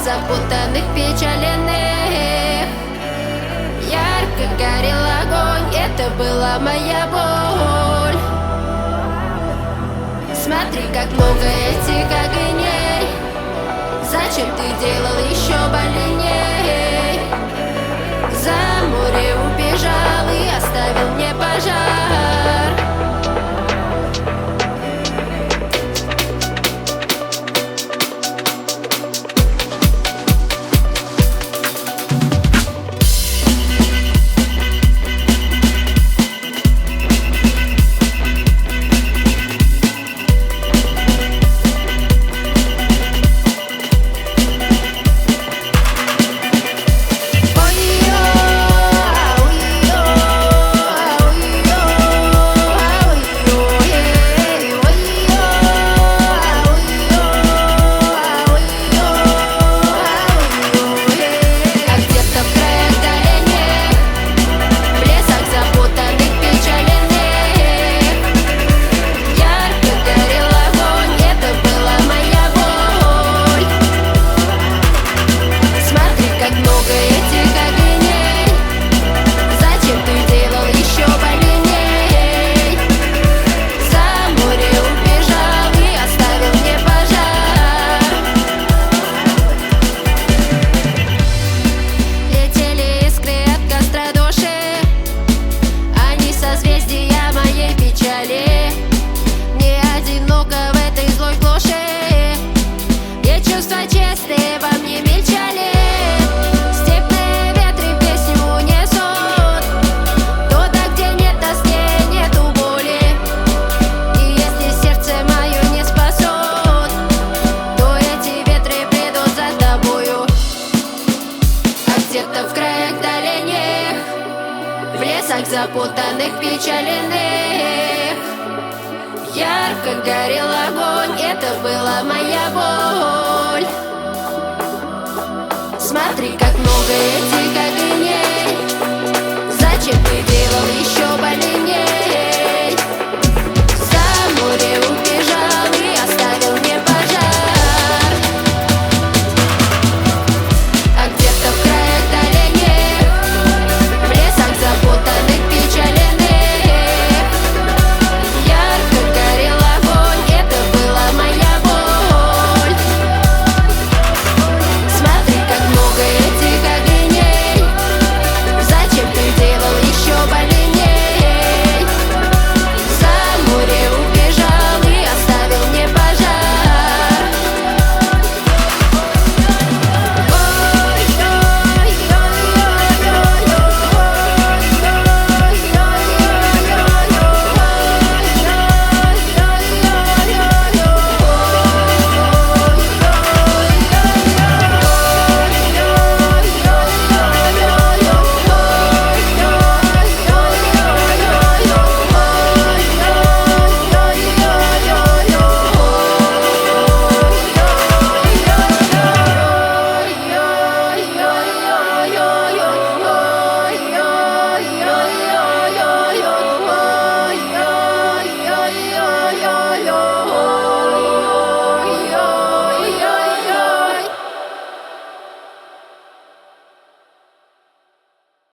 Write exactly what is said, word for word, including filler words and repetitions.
запутанных, печаленных. Ярко горел огонь, это была моя боль. Смотри, как много этих огней. Зачем ты делал еще больней? За море убежал и оставил мне пожар. Где-то в краях дальних, в лесах запутанных, печаленных, ярко горел огонь, это была моя боль. Смотри, как много этих